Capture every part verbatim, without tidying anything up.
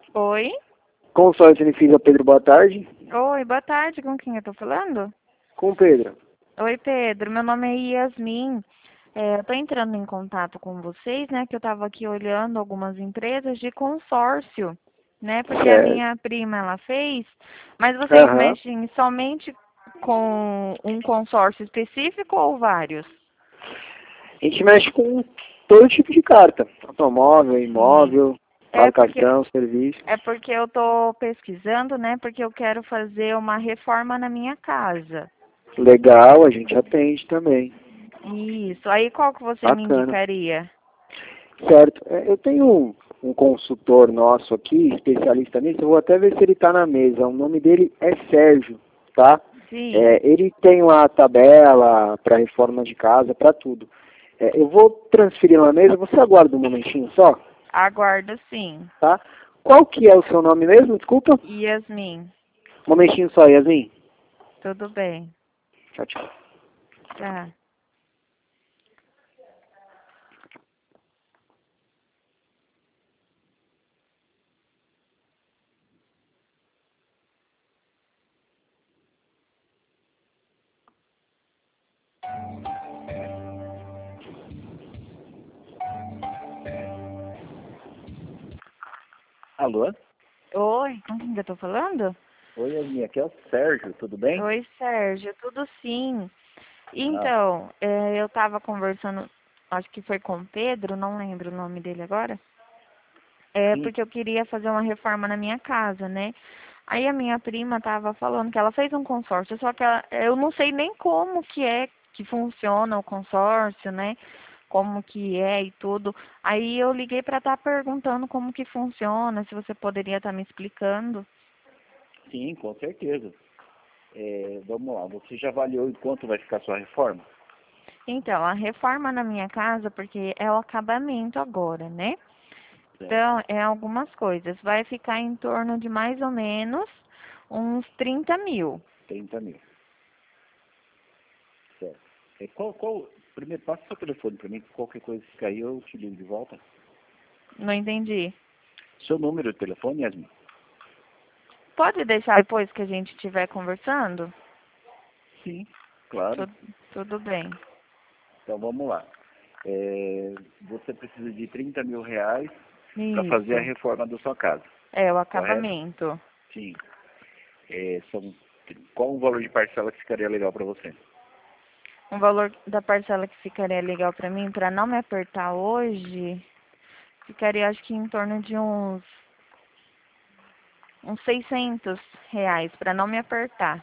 Oi? Consórcio Unifisa, Pedro, boa tarde. Oi, boa tarde. Com quem eu tô falando? Com o Pedro. Oi, Pedro. Meu nome é Yasmin. É, eu tô entrando em contato com vocês, né? Que eu tava aqui olhando algumas empresas de consórcio, né? Porque a Certo. minha prima ela fez, mas vocês Aham. mexem somente com um consórcio específico ou vários? A gente mexe com todo tipo de carta. Automóvel, Sim. imóvel, É vale porque cartão, serviço. é porque eu tô pesquisando, né? Porque eu quero fazer uma reforma na minha casa. Legal, a gente atende também. Isso. Aí qual que você me Bacana. indicaria? Certo. É, eu tenho um, um consultor nosso aqui, especialista nisso, eu vou até ver se ele está na mesa. O nome dele é Sérgio, tá? Sim. É, ele tem uma tabela para reforma de casa, para tudo. É, eu vou transferir na mesa, você aguarda um momentinho só, Aguardo sim. tá? Qual que é o seu nome mesmo? Desculpa. Yasmin. Um momentinho só, Yasmin. Tudo bem. Tchau, tchau. Tá. Alô? Oi, com quem que eu tô falando? Oi, Yasmin, aqui é o Sérgio, tudo bem? Oi, Sérgio. Tudo sim. Ah, Então, é, eu tava conversando, acho que foi com o Pedro, não lembro o nome dele agora. É sim. porque eu queria fazer uma reforma na minha casa, né? Aí a minha prima tava falando que ela fez um consórcio, só que ela- eu não sei nem como que é que funciona o consórcio, né? Como que é e tudo. Aí eu liguei para estar perguntando como que funciona, se você poderia estar me explicando. Sim, com certeza. É, vamos lá, você já avaliou em quanto vai ficar a sua reforma? Então, a reforma na minha casa, porque é o acabamento agora, né? Certo, Então, é algumas coisas. Vai ficar em torno de mais ou menos uns trinta mil. trinta mil. Certo. É, qual, qual, primeiro, passa seu telefone para mim, qualquer coisa que cair eu te ligo de volta. Não entendi. Seu número de telefone, Yasmin? Pode deixar depois que a gente estiver conversando? Sim, claro. Tudo, tudo bem. Então vamos lá. É, você precisa de trinta mil reais para fazer a Isso. reforma da sua casa, É o correto? acabamento. Sim. É, são, qual o valor de parcela que ficaria legal para você? O valor da parcela que ficaria legal para mim, para não me apertar hoje, ficaria acho que em torno de uns, uns seiscentos reais, para não me apertar.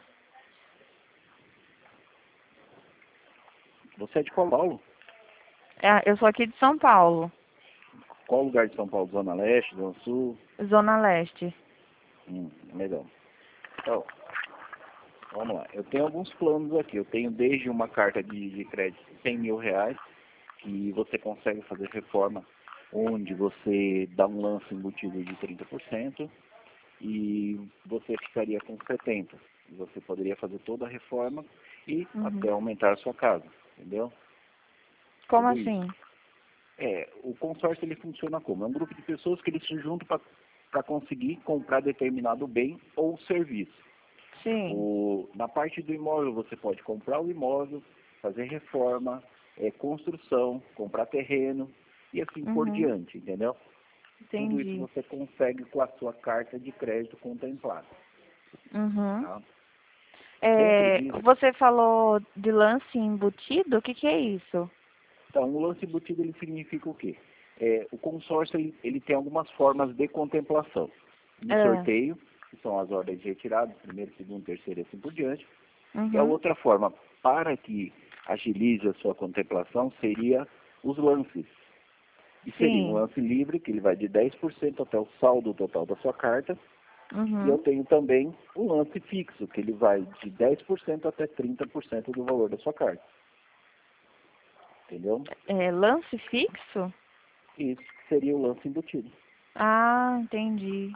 Você é de São Paulo? É, eu sou aqui de São Paulo, Qual lugar de São Paulo? Zona Leste, Zona Sul? Zona Leste. Hum, legal. Então, vamos lá. Eu tenho alguns planos aqui. Eu tenho desde uma carta de, de crédito de cem mil reais, que você consegue fazer reforma, onde você dá um lance embutido de trinta por cento e você ficaria com setenta por cento. Você poderia fazer toda a reforma e até Uhum. aumentar a sua casa, entendeu? Como Tudo isso. assim? É, o consórcio ele funciona como? É um grupo de pessoas que eles se juntam para conseguir comprar determinado bem ou serviço. Sim. O, na parte do imóvel, você pode comprar o imóvel, fazer reforma, é, construção, comprar terreno e assim por Uhum. diante, entendeu? Tudo isso Entendi. você consegue com a sua carta de crédito contemplada. Uhum. Tá? Dentro É, disso, você falou de lance embutido? O que que é isso? então, o lance embutido ele significa o quê? É, o consórcio ele, ele tem algumas formas de contemplação. De É. sorteio, que são as ordens de retirada, primeiro, segundo, terceiro e assim por diante. E a Uhum. outra forma, para que agilize a sua contemplação, seria os lances. E seria um Sim. lance livre, que ele vai de dez por cento até o saldo total da sua carta. E eu Uhum. tenho também um lance fixo, que ele vai de dez por cento até trinta por cento do valor da sua carta. Entendeu? É, lance fixo? Isso seria o lance embutido. Ah, entendi.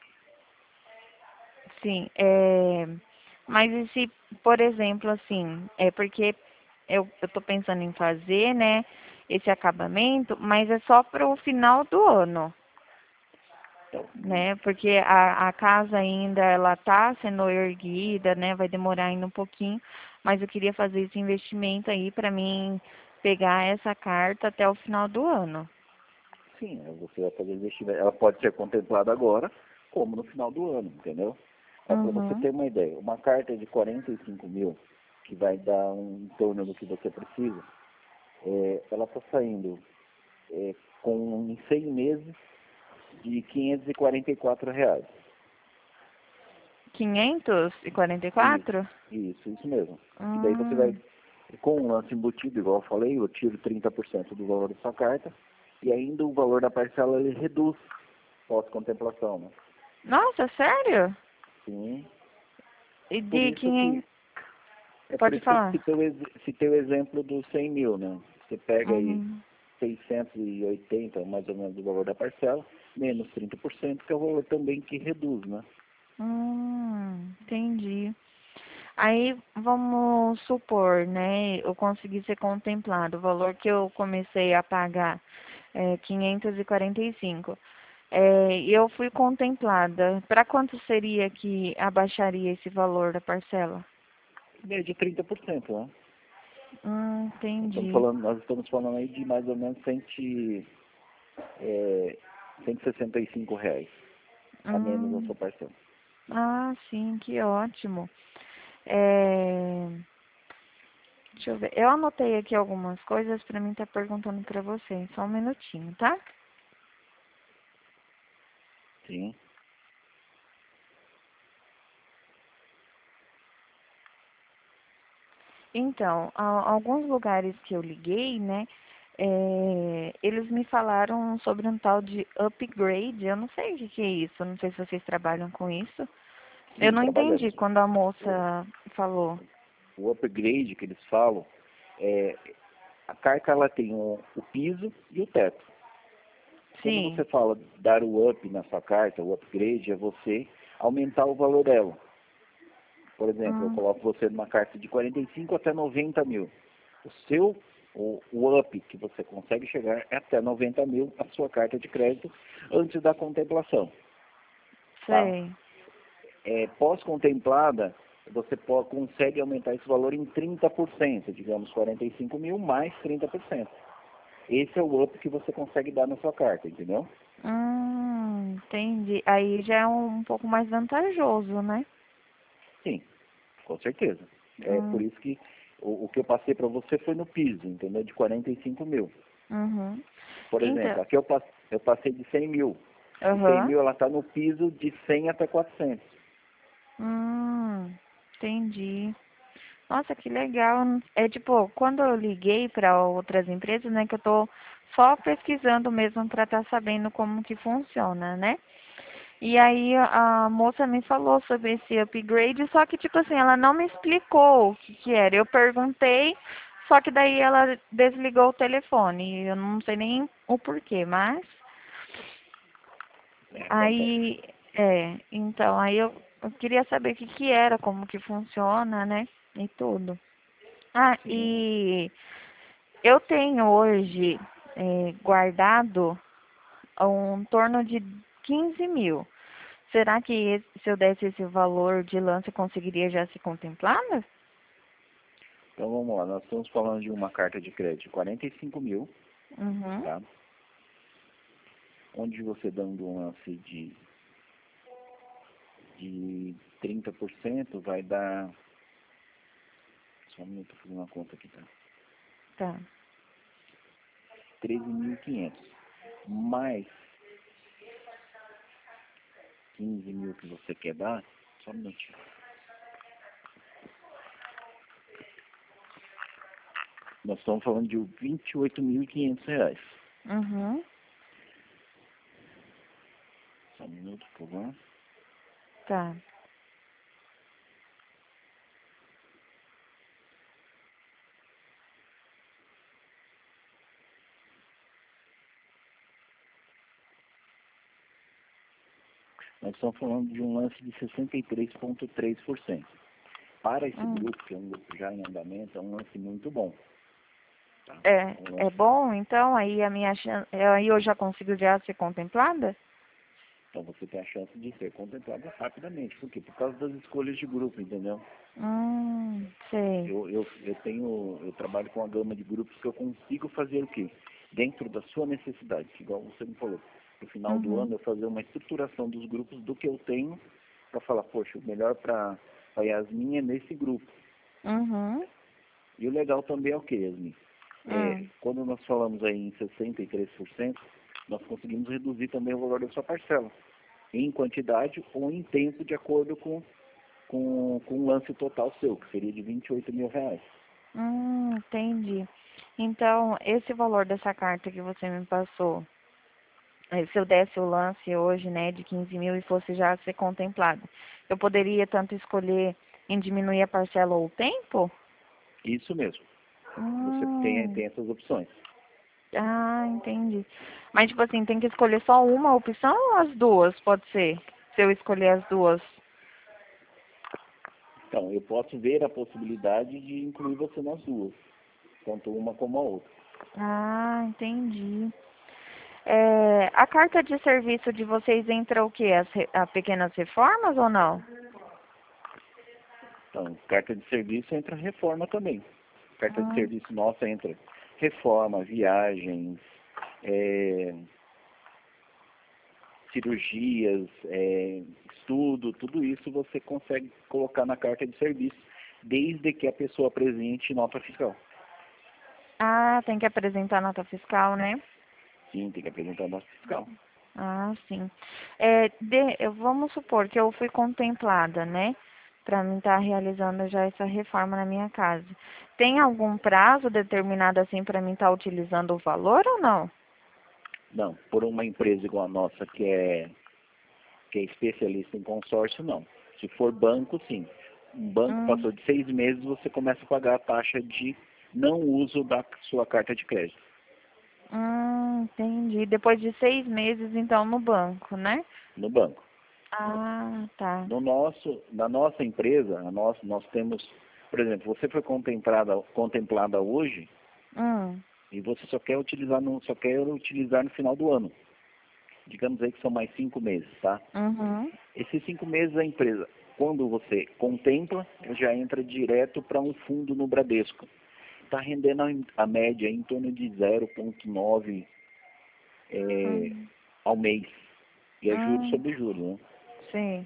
Sim. É, mas e se, por exemplo, assim, é porque eu, eu tô pensando em fazer, né, esse acabamento, mas é só para o final do ano. Então, né? Porque a, a casa ainda ela tá sendo erguida, né? Vai demorar ainda um pouquinho, mas eu queria fazer esse investimento aí para mim pegar essa carta até o final do ano. sim, aí você vai fazer investimento. Ela pode ser contemplada agora, como no final do ano, entendeu? Para você Uhum. ter uma ideia, uma carta de quarenta e cinco mil, que vai dar um em torno do que você precisa, é, ela está saindo é, com em seis meses de quinhentos e quarenta e quatro reais. quinhentos e quarenta e Isso, quatro? isso, isso mesmo. Que daí você vai, Hum, com o lance embutido, igual eu falei, eu tiro trinta por cento do valor da sua carta e ainda o valor da parcela ele reduz pós-contemplação, né? nossa, sério? Sim. E Por de isso que, quinhentos? é por Pode isso que eu falar. citei o, ex- citei o exemplo dos cem mil, né? Você pega aí Uhum. seiscentos e oitenta, mais ou menos, do valor da parcela, menos trinta por cento, que é o valor também que reduz, né? Hum, entendi. Aí vamos supor, né? Eu consegui ser contemplado. O valor que eu comecei a pagar é quinhentos e quarenta e cinco. É, e eu fui contemplada. Para quanto seria que abaixaria esse valor da parcela? Meio de trinta por cento, né? Hum, Estamos entendi. falando, nós estamos falando aí de mais ou menos cem, é, cento e sessenta e cinco reais a menos a Hum, sua parcela. ah, sim, que ótimo. É, deixa eu ver. Eu anotei aqui algumas coisas para mim estar perguntando para você. Só um minutinho, tá? Sim. Então, a- alguns lugares que eu liguei, né, é, eles me falaram sobre um tal de upgrade. Eu não sei o que que é isso. Não sei se vocês trabalham com isso. Eu Sim, não entendi trabalhamos. quando a O, moça falou. o upgrade que eles falam, é, a carta ela tem o, o piso e o teto. Quando você Sim. fala dar o up na sua carta, o upgrade é você aumentar o valor dela. Por exemplo, eu Hum, coloco você numa carta de quarenta e cinco até noventa mil. O seu, o, o up que você consegue chegar é até noventa mil a sua carta de crédito antes da contemplação. Tá? sei. É, pós-contemplada, você pode, consegue aumentar esse valor em trinta por cento, digamos quarenta e cinco mil mais trinta por cento. Esse é o up que você consegue dar na sua carta, entendeu? Hum, entendi. Aí já é um, um pouco mais vantajoso, né? Sim, com certeza. É por Hum, isso que o, o que eu passei para você foi no piso, entendeu? De quarenta e cinco mil. uhum. Por Então, exemplo, aqui eu, pas- eu passei de cem mil. De cem aham. mil ela está no piso de cem até quatrocentos. Hum, entendi. Nossa, que legal. É tipo, quando eu liguei para outras empresas, né, que eu tô só pesquisando mesmo para estar sabendo como que funciona, né? E aí a moça me falou sobre esse upgrade, só que tipo assim, ela não me explicou o que que era. Eu perguntei, só que daí ela desligou o telefone. Eu não sei nem o porquê, mas É, acontece. aí é, então aí eu, eu queria saber o que que era, como que funciona, né? E tudo. Ah, Sim. e eu tenho hoje é, guardado um torno de quinze mil. Será que esse- se eu desse esse valor de lance, eu conseguiria já se contemplá-la? Então vamos lá, nós estamos falando de uma carta de crédito de quarenta e cinco mil, Uhum. tá? Onde você dando um lance de, de trinta por cento vai dar. Só um minuto, estou fazendo uma conta aqui, tá? Tá. treze mil e quinhentos. Mais quinze mil que você quer dar, só um minutinho. Nós estamos falando de vinte e oito mil e quinhentos reais. Uhum. Só um minuto, por favor. Tá. Nós estamos falando de um lance de sessenta e três vírgula três por cento. Para esse Hum. grupo, que é um grupo já em andamento, é um lance muito bom. Tá? É, É um é lance, bom, então, aí a minha chance, aí eu já consigo já ser contemplada? Então você tem a chance de ser contemplado rapidamente. Por quê? Por causa das escolhas de grupo, entendeu? Hum, sei. Eu, eu, eu tenho, eu trabalho com a gama de grupos que eu consigo fazer o quê? Dentro da sua necessidade, igual você me falou. No final do Uhum. ano eu fazer uma estruturação dos grupos do que eu tenho para falar, poxa, o melhor para a Yasmin é nesse grupo. Uhum. E o legal também é o que, Yasmin? É, Hum. quando nós falamos aí em sessenta e três por cento, nós conseguimos reduzir também o valor da sua parcela, em quantidade ou em tempo, de acordo com, com, com o lance total seu, que seria de vinte e oito mil reais. Hum, entendi. Então, esse valor dessa carta que você me passou, eh, se eu desse o lance hoje, né, de quinze mil e fosse já ser contemplado, eu poderia tanto escolher em diminuir a parcela ou o tempo? Isso mesmo. Você tem, Hum, tem essas opções. ah, entendi. Mas, tipo assim, tem que escolher só uma opção ou as duas, pode ser? Se eu escolher as duas. Então, eu posso ver a possibilidade de incluir você nas duas, tanto uma como a outra. Ah, entendi. É, a carta de serviço de vocês entra o quê? As re- a pequenas reformas ou não? Então, carta de serviço entra reforma também. Carta de Ah, serviço nossa entra reforma, viagens, é, cirurgias, é, estudo, tudo isso você consegue colocar na carta de serviço, desde que a pessoa apresente nota fiscal. ah, tem que apresentar nota fiscal, né? Sim, tem que apresentar nota fiscal. Ah, sim. É, de- eu- vamos supor que eu fui contemplada, né? Para mim estar realizando já essa reforma na minha casa. Tem algum prazo determinado assim para mim estar utilizando o valor ou não? Não, por uma empresa igual a nossa, que é, que é especialista em consórcio, não. Se for banco, sim. Um banco passou Hum, de seis meses, você começa a pagar a taxa de não uso da sua carta de crédito hum, entendi. Depois de seis meses, então, no banco, né? no banco. Ah, tá. No nosso, na nossa empresa, a nós, nós temos, por exemplo, você foi contemplada, contemplada hoje Hum, e você só quer utilizar no, só quer utilizar no final do ano. Digamos aí que são mais cinco meses, tá? uhum. Esses cinco meses a empresa, quando você contempla, já entra direto para um fundo no Bradesco. Está rendendo a, a média em torno de zero vírgula nove é, Hum, ao mês. E é juros hum, sobre juros, né? sim.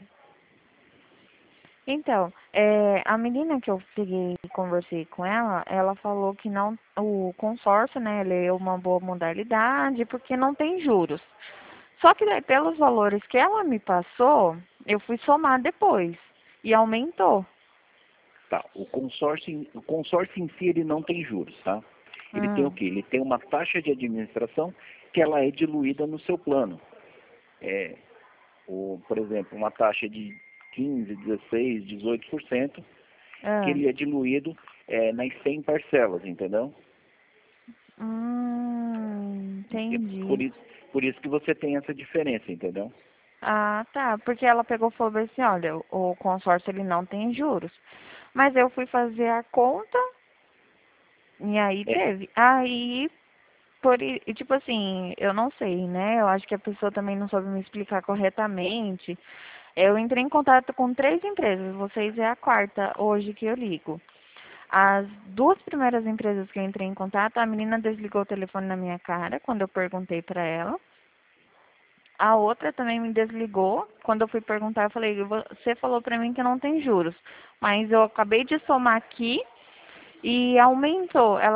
Então, é, a menina que eu peguei e conversei com ela, ela falou que não, o consórcio, né, ele é uma boa modalidade porque não tem juros. Só que daí, pelos valores que ela me passou, eu fui somar depois e aumentou. Tá, o consórcio, em- o consórcio em si ele não tem juros, tá? Ele tem o Hum, quê? Ele tem uma taxa de administração que ela é diluída no seu plano. É, o, por exemplo, uma taxa de quinze, dezesseis, dezoito por cento, que ah, ele é diluído é, nas cem parcelas, entendeu? hum, E por entendi. isso, por isso que você tem essa diferença, entendeu? Ah, tá. Porque ela pegou e falou assim, olha, o consórcio ele não tem juros. Mas eu fui fazer a conta e aí É, teve. Aí, por, i- e, tipo assim, eu não sei, né? Eu acho que a pessoa também não soube me explicar corretamente. Eu entrei em contato com três empresas, vocês é a quarta hoje que eu ligo. As duas primeiras empresas que eu entrei em contato, a menina desligou o telefone na minha cara quando eu perguntei pra ela. A outra também me desligou. Quando eu fui perguntar, eu falei, você falou pra mim que não tem juros. Mas eu acabei de somar aqui e aumentou. Ela